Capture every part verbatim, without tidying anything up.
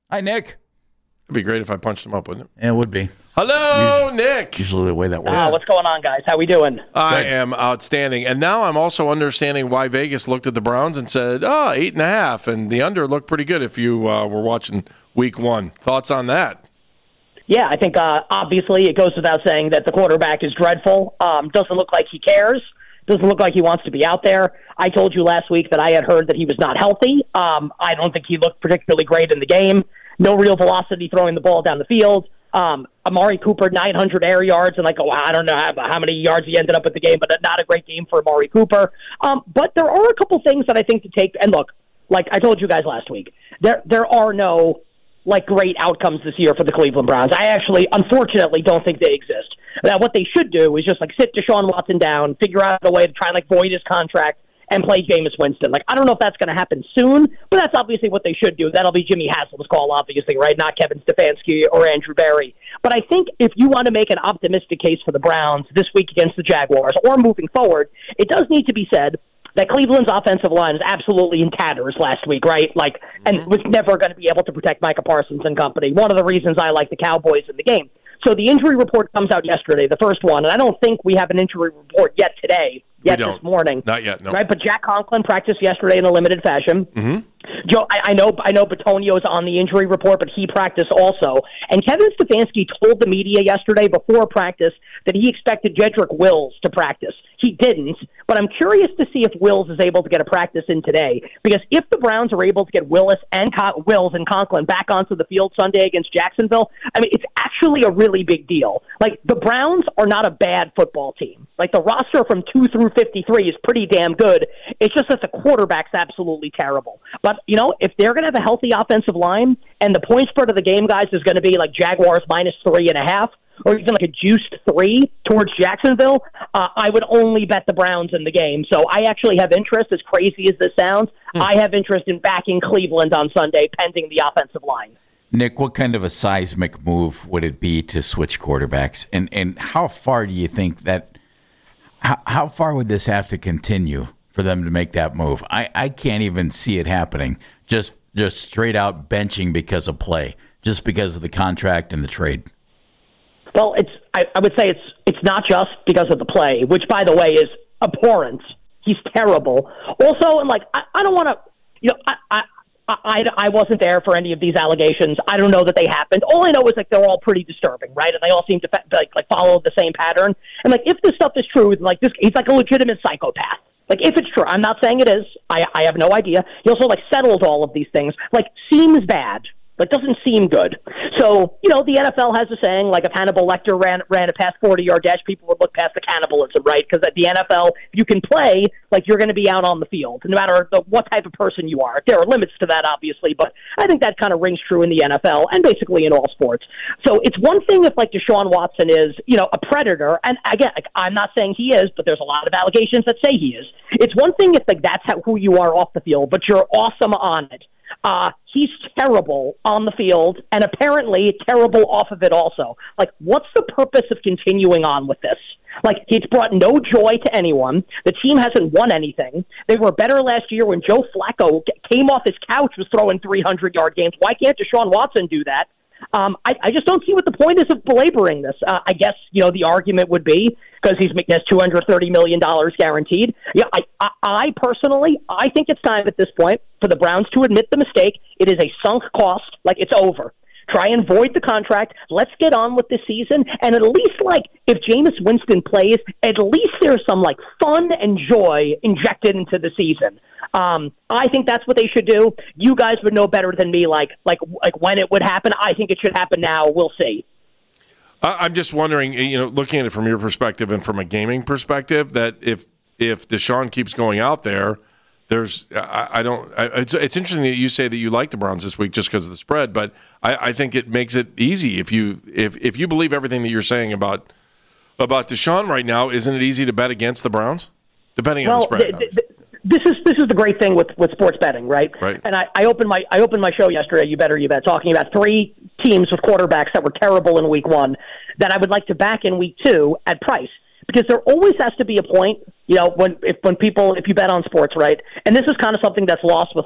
Hi, Nick. It'd be great if I punched him up, wouldn't it? It would be. Hello, usually, Nick. Usually the way that works. Uh, what's going on, guys? How we doing? I Good. am outstanding. And now I'm also understanding why Vegas looked at the Browns and said, oh, eight and a half. And the under looked pretty good if you uh, were watching week one. Thoughts on that? Yeah, I think uh, obviously it goes without saying that the quarterback is dreadful. Um, doesn't look like he cares. Doesn't look like he wants to be out there. I told you last week that I had heard that he was not healthy. Um, I don't think he looked particularly great in the game. No real velocity throwing the ball down the field. Um, Amari Cooper, nine hundred air yards, and like, oh, I don't know how, how many yards he ended up with the game, but not a great game for Amari Cooper. Um, but there are a couple things that I think to take. And look, like I told you guys last week, there there are no like great outcomes this year for the Cleveland Browns. I actually, unfortunately, don't think they exist. Now, what they should do is just like sit Deshaun Watson down, figure out a way to try and like void his contract, and play Jameis Winston. Like, I don't know if that's going to happen soon, but that's obviously what they should do. That'll be Jimmy Haslam's call, obviously, right? Not Kevin Stefanski or Andrew Berry. But I think if you want to make an optimistic case for the Browns this week against the Jaguars or moving forward, it does need to be said that Cleveland's offensive line is absolutely in tatters last week, right? Like, and mm-hmm. was never going to be able to protect Micah Parsons and company. One of the reasons I like the Cowboys in the game. So the injury report comes out yesterday, the first one, and I don't think we have an injury report yet today, yet this morning. Not yet, no. Right, but Jack Conklin practiced yesterday in a limited fashion. Mm-hmm. Joe, I, I know, I know, Batonio's on the injury report, but he practiced also. And Kevin Stefanski told the media yesterday before practice that he expected Jedrick Wills to practice. He didn't, but I'm curious to see if Wills is able to get a practice in today. Because if the Browns are able to get Willis and Con- Wills and Conklin back onto the field Sunday against Jacksonville, I mean, it's actually a really big deal. Like, the Browns are not a bad football team. Like, the roster from two through fifty-three is pretty damn good. It's just that the quarterback's absolutely terrible. But, you know, if they're going to have a healthy offensive line and the point spread of the game, guys, is going to be like Jaguars minus three and a half, or even like a juiced three towards Jacksonville, uh, I would only bet the Browns in the game. So I actually have interest, as crazy as this sounds, hmm. I have interest in backing Cleveland on Sunday pending the offensive line. Nick, what kind of a seismic move would it be to switch quarterbacks? And and how far do you think that, how, how far would this have to continue for them to make that move? I, I can't even see it happening, just just straight out benching because of play, just because of the contract and the trade. Well, it's I, I would say it's it's not just because of the play, which, by the way, is abhorrent. He's terrible. Also, and like I, I don't want to, you know, I, I I I wasn't there for any of these allegations. I don't know that they happened. All I know is like they're all pretty disturbing, right? And they all seem to like like follow the same pattern. And like if this stuff is true, like this, he's like a legitimate psychopath. Like, if it's true, I'm not saying it is. I, I have no idea. He also, like, settles all of these things. Like, seems bad. Like, doesn't seem good. So, you know, the N F L has a saying, like, if Hannibal Lecter ran ran a past forty-yard dash, people would look past the cannibalism, right? Because at the N F L, if you can play, like, you're going to be out on the field, no matter the, what type of person you are. There are limits to that, obviously, but I think that kind of rings true in the N F L and basically in all sports. So it's one thing if, like, Deshaun Watson is, you know, a predator, and again, like, I'm not saying he is, but there's a lot of allegations that say he is. It's one thing if, like, that's how, who you are off the field, but you're awesome on it. Uh, he's terrible on the field and apparently terrible off of it also. Like, what's the purpose of continuing on with this? Like, it's brought no joy to anyone. The team hasn't won anything. They were better last year when Joe Flacco came off his couch, was throwing three hundred yard games. Why can't Deshaun Watson do that? Um, I, I just don't see what the point is of belaboring this. Uh, I guess, you know, the argument would be because he's making two hundred thirty million dollars guaranteed. Yeah, I, I, I personally, I think it's time at this point for the Browns to admit the mistake. It is a sunk cost. Like, it's over. Try and void the contract. Let's get on with the season. And at least, like, if Jameis Winston plays, at least there's some, like, fun and joy injected into the season. Um, I think that's what they should do. You guys would know better than me, like, like, like when it would happen. I think it should happen now. We'll see. I'm just wondering, you know, looking at it from your perspective and from a gaming perspective, that if if Deshaun keeps going out there, there's I, I don't. I, it's it's interesting that you say that you like the Browns this week just because of the spread, but I, I think it makes it easy if you if if you believe everything that you're saying about about Deshaun right now. Isn't it easy to bet against the Browns, depending well, on the spread? Th- th- This is this is the great thing with, with sports betting, right? Right. And I, I opened my I opened my show yesterday, You Better You Bet, talking about three teams with quarterbacks that were terrible in week one that I would like to back in week two at price. Because there always has to be a point, you know, when if when people if you bet on sports, right? And this is kind of something that's lost with like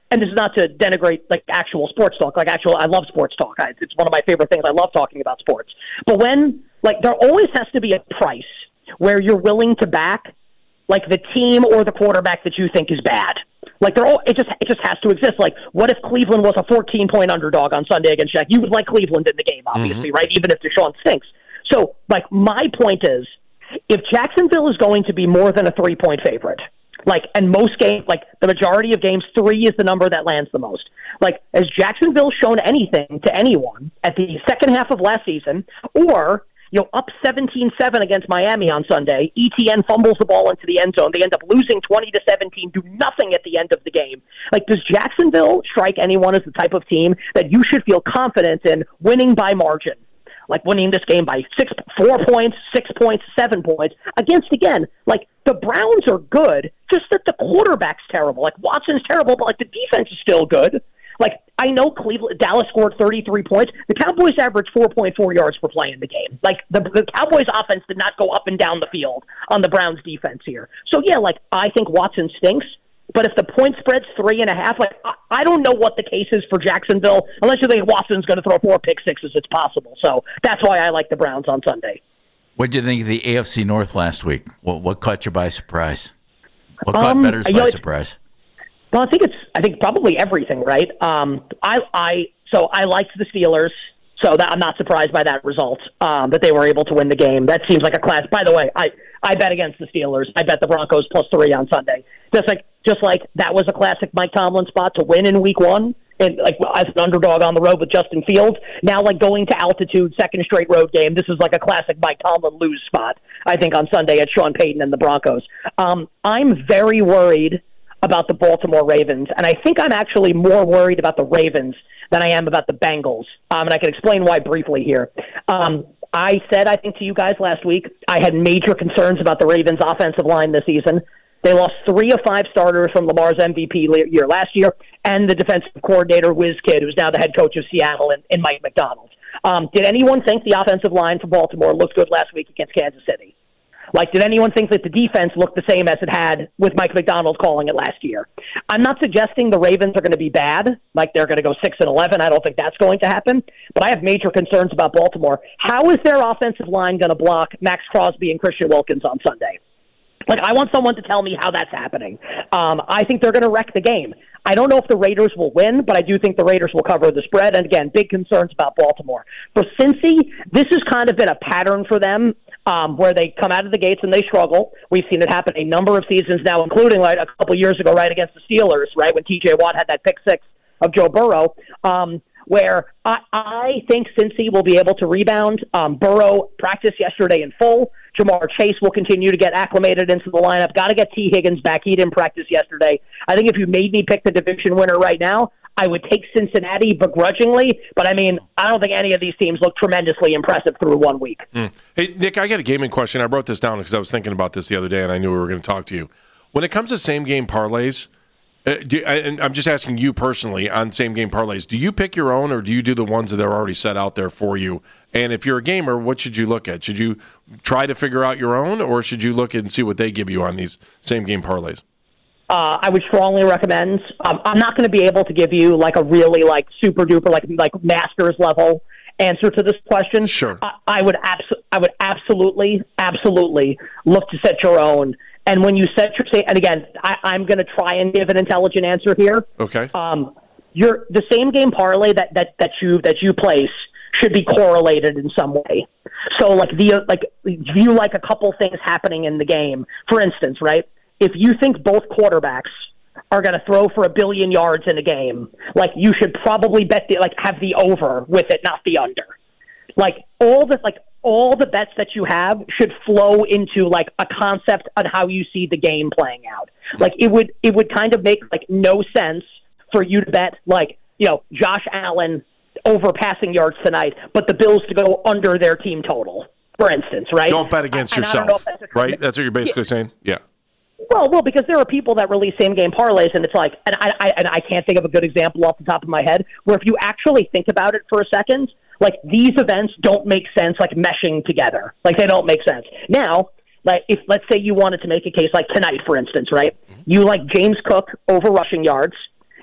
and this is not to denigrate like actual sports talk, like actual, I love sports talk. I, it's one of my favorite things. I love talking about sports. But when, like, there always has to be a price where you're willing to back, like, the team or the quarterback that you think is bad. Like, they're all, it just it just has to exist. Like, what if Cleveland was a fourteen-point underdog on Sunday against Shaq? You would like Cleveland in the game, obviously, mm-hmm. right? Even if Deshaun stinks. So, like, my point is, if Jacksonville is going to be more than a three-point favorite, like, and most games, like, the majority of games, three is the number that lands the most. Like, has Jacksonville shown anything to anyone at the second half of last season, or, you know, up seventeen seven against Miami on Sunday, E T N fumbles the ball into the end zone, they end up losing twenty to seventeen, do nothing at the end of the game. Like, does Jacksonville strike anyone as the type of team that you should feel confident in winning by margin? Like winning this game by six, four points, six points, seven points against, again, like the Browns are good, just that the quarterback's terrible. Like Watson's terrible, but like the defense is still good. Like I know Cleveland, Dallas scored thirty-three points. The Cowboys averaged four point four yards per play in the game. Like the, the Cowboys offense did not go up and down the field on the Browns defense here. So yeah, like I think Watson stinks. But if the point spread's three and a half, like I, I don't know what the case is for Jacksonville, unless you think Watson's going to throw four pick sixes. It's possible. So that's why I like the Browns on Sunday. What did you think of the A F C North last week? What, what caught you by surprise? What caught um, bettors by know, surprise? Well, I think it's I think probably everything, right? Um, I I so I liked the Steelers. So that, I'm not surprised by that result, um, that they were able to win the game. That seems like a class. By the way, I, I bet against the Steelers. I bet the Broncos plus three on Sunday. Just like just like that was a classic Mike Tomlin spot to win in week one, and like as an underdog on the road with Justin Fields. Now, like going to altitude, second straight road game. This is like a classic Mike Tomlin lose spot, I think, on Sunday at Sean Payton and the Broncos. Um, I'm very worried about the Baltimore Ravens, and I think I'm actually more worried about the Ravens than I am about the Bengals. Um, and I can explain why briefly here. Um, I said, I think to you guys last week, I had major concerns about the Ravens' offensive line this season. They lost three of five starters from Lamar's M V P year last year, and the defensive coordinator, Wiz Kid, who's now the head coach of Seattle, and, and Mike McDonald. Um, did anyone think the offensive line for Baltimore looked good last week against Kansas City? Like, did anyone think that the defense looked the same as it had with Mike McDonald calling it last year? I'm not suggesting the Ravens are going to be bad, like they're going to go six and eleven. I don't think that's going to happen. But I have major concerns about Baltimore. How is their offensive line going to block Max Crosby and Christian Wilkins on Sunday? Like, I want someone to tell me how that's happening. Um, I think they're going to wreck the game. I don't know if the Raiders will win, but I do think the Raiders will cover the spread. And again, big concerns about Baltimore. For Cincy, this has kind of been a pattern for them, um, where they come out of the gates and they struggle. We've seen it happen a number of seasons now, including like a couple years ago, right, against the Steelers, right, when T J Watt had that pick six of Joe Burrow, um, where I, I think Cincy will be able to rebound. Um, Burrow practiced yesterday in full. Jamar Chase will continue to get acclimated into the lineup. Got to get T. Higgins back. He didn't practice yesterday. I think if you made me pick the division winner right now, I would take Cincinnati begrudgingly. But, I mean, I don't think any of these teams look tremendously impressive through one week. Mm. Hey, Nick, I got a gaming question. I wrote this down because I was thinking about this the other day, and I knew we were going to talk to you. When it comes to same-game parlays, uh, do, and I'm just asking you personally on same-game parlays, do you pick your own or do you do the ones that are already set out there for you? And if you're a gamer, what should you look at? Should you try to figure out your own, or should you look and see what they give you on these same-game parlays? Uh, I would strongly recommend. Um, I'm not going to be able to give you like a really like super duper like like master's level answer to this question. Sure. I, I would abs- I would absolutely absolutely look to set your own. And when you set your and again, I, I'm going to try and give an intelligent answer here. Okay. Um, your the same game parlay that that that you that you place should be correlated in some way. So like the like view like a couple things happening in the game. For instance, right? If you think both quarterbacks are going to throw for a billion yards in a game, like you should probably bet the, like have the over with it, not the under. Like all the like all the bets that you have should flow into like a concept on how you see the game playing out. Like it would it would kind of make like no sense for you to bet like, you know, Josh Allen over passing yards tonight, but the Bills to go under their team total, for instance, right? Don't bet against and yourself, that's right? That's what you're basically yeah. saying? Yeah. Well, well, because there are people that release same-game parlays, and it's like, and I, I, and I can't think of a good example off the top of my head, where if you actually think about it for a second, like these events don't make sense, like meshing together. Like they don't make sense. Now, like if let's say you wanted to make a case like tonight, for instance, right? You like James Cook over rushing yards.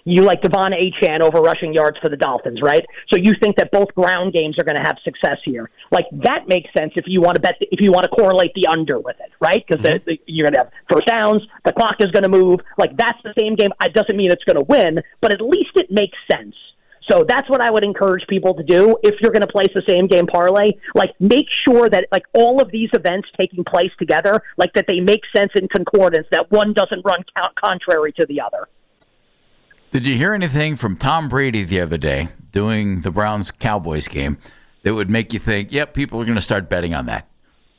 you like Devon Achane over rushing yards for the Dolphins, right? So you think that both ground games are going to have success here. Like, that makes sense if you want to bet, if you want to correlate the under with it, right? Because mm-hmm. you're going to have first downs, the clock is going to move. Like, that's the same game. It doesn't mean it's going to win, but at least it makes sense. So that's what I would encourage people to do if you're going to place the same game parlay. Like, make sure that like all of these events taking place together, like that they make sense in concordance, that one doesn't run count contrary to the other. Did you hear anything from Tom Brady the other day doing the Browns-Cowboys game that would make you think, yep, people are going to start betting on that?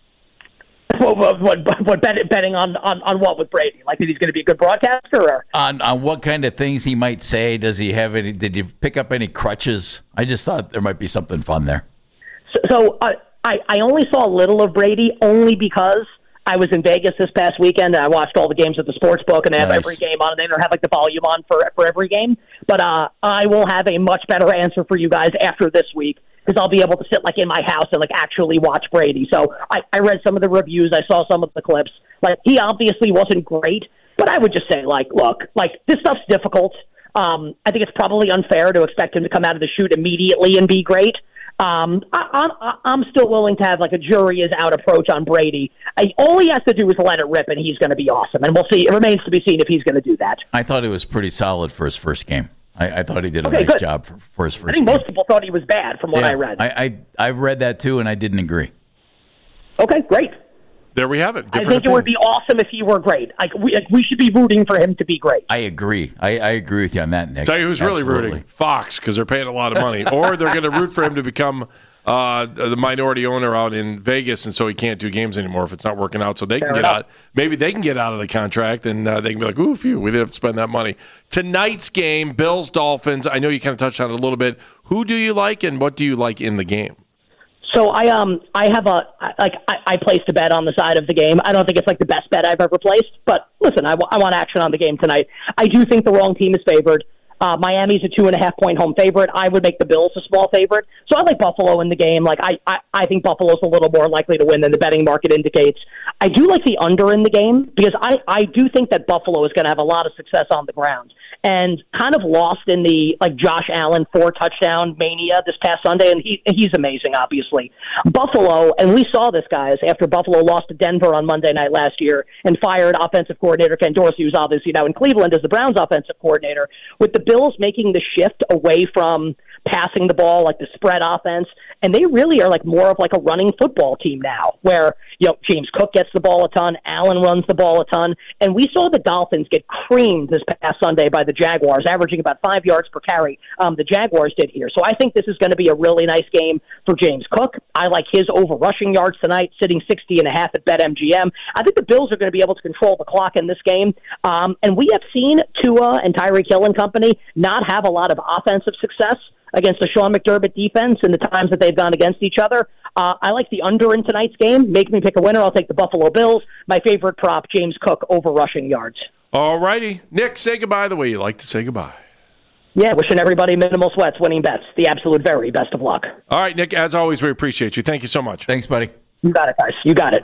What, what, what, what bet, betting on, on, on what with Brady? Like that he's going to be a good broadcaster? Or? On on what kind of things he might say? Does he have any? Did you pick up any crutches? I just thought there might be something fun there. So, so uh, I, I only saw a little of Brady only because I was in Vegas this past weekend and I watched all the games at the sports book, and they have nice. every game on, and they don't have like the volume on for, for every game. But uh, I will have a much better answer for you guys after this week, because I'll be able to sit like in my house and like actually watch Brady. So I, I read some of the reviews. I saw some of the clips. Like, he obviously wasn't great, but I would just say, like, look, like, this stuff's difficult. Um, I think it's probably unfair to expect him to come out of the chute immediately and be great. Um, I, I, I'm still willing to have like a jury is out approach on Brady. I, all he has to do is let it rip, and he's going to be awesome. And we'll see. It remains to be seen if he's going to do that. I thought it was pretty solid for his first game. I, I thought he did a okay, nice good. job for, for his first I think game. most people thought he was bad from what yeah, I read. I, I I read that too, and I didn't agree. Okay, great. There we have it. I think it would be awesome if he were great. Like, we, like, we should be rooting for him to be great. I agree. I, I agree with you on that, Nick. Tell you who's Absolutely. really rooting? Fox, because they're paying a lot of money. Or they're going to root for him to become uh, the minority owner out in Vegas, and so he can't do games anymore if it's not working out. So they Fair can get enough. out. Maybe they can get out of the contract, and uh, they can be like, ooh, phew, we didn't have to spend that money. Tonight's game, Bills-Dolphins. I know you kind of touched on it a little bit. Who do you like, and what do you like in the game? So I um I have a like I, I placed a bet on the side of the game. I don't think it's like the best bet I've ever placed, but listen, I, w- I want action on the game tonight. I do think the wrong team is favored. Uh, Miami's a two and a half point home favorite. I would make the Bills a small favorite. So I like Buffalo in the game. Like I, I, I think Buffalo's a little more likely to win than the betting market indicates. I do like the under in the game because I, I do think that Buffalo is going to have a lot of success on the ground. And kind of lost in the like Josh Allen four touchdown mania this past Sunday, and he he's amazing, obviously. Buffalo, and we saw this, guys, after Buffalo lost to Denver on Monday night last year and fired offensive coordinator Ken Dorsey, who's obviously now in Cleveland as the Browns offensive coordinator, with the Bills making the shift away from passing the ball, like the spread offense, and they really are like more of like a running football team now, where, you know, James Cook gets the ball a ton, Allen runs the ball a ton, and we saw the Dolphins get creamed this past Sunday by the Jaguars, averaging about five yards per carry. Um, the Jaguars did here. So I think this is going to be a really nice game for James Cook. I like his over rushing yards tonight, sitting sixty and a half at BetMGM. I think the Bills are going to be able to control the clock in this game. Um, and we have seen Tua and Tyreek Hill and company not have a lot of offensive success against the Sean McDermott defense in the times that they've gone against each other. Uh, I like the under in tonight's game. Make me pick a winner. I'll take the Buffalo Bills. My favorite prop, James Cook over rushing yards. All righty. Nick, say goodbye the way you like to say goodbye. Yeah, wishing everybody minimal sweats, winning bets. The absolute very best of luck. All right, Nick, as always, we appreciate you. Thank you so much. Thanks, buddy. You got it, guys. You got it.